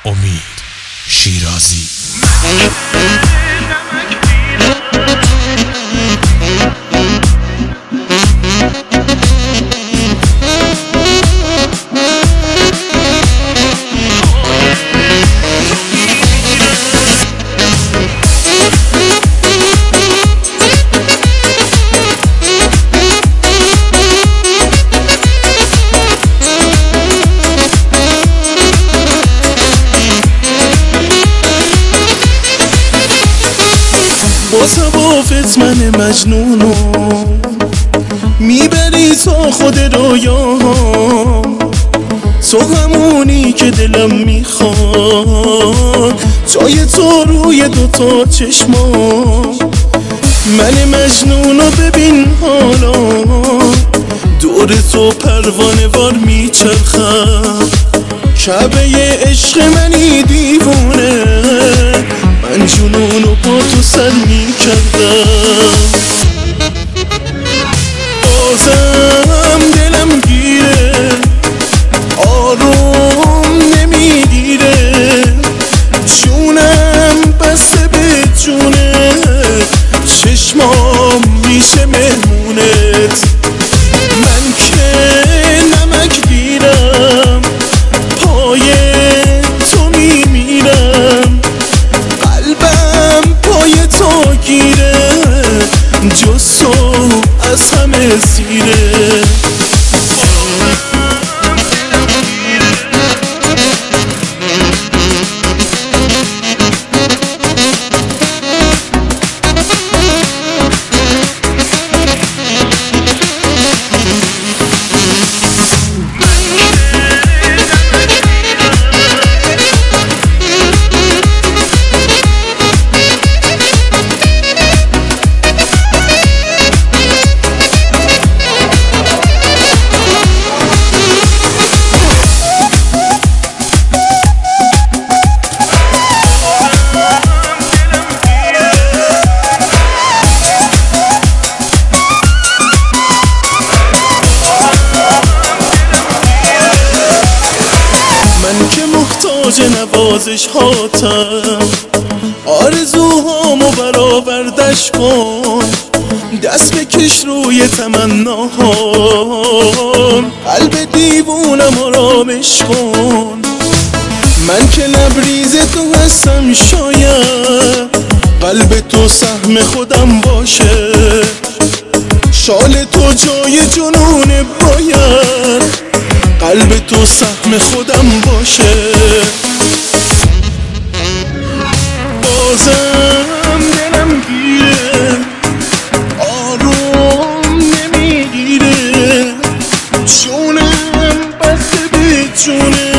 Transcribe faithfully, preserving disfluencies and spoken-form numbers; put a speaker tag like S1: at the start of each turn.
S1: امید شیرازی.
S2: باز هوافت من مجنونو میبری تا خود رویاهام، تو همونی که دلم میخواد، جای تو روی دوتا چشمام. من مجنونو ببین حالا دور تو پروانه وار میچرخم، کعبه عشق منی دیوونه، من جنونو با تو سر میکردم. بازم دلم گیره آروم نمیگیره، جونم بسته به جونه، چشمام میشه مهمونت. من که نمک گیرم پای تو میمیرم، قلبم پای تو گیره، جز تو از همه سیره. محتاج نوازش هاتم، آرزوهامو برآوردش کن، دست بکش روی تمناهام، قلب دیوونم آرامش کن. من که لبریز تو هستم، شاید قلب تو سهم خودم باشه، شال تو جای جنون باید قلب تو سهم خودم باشه. بازم دلم گیره آروم نمیگیره، جونم بسته به جونه،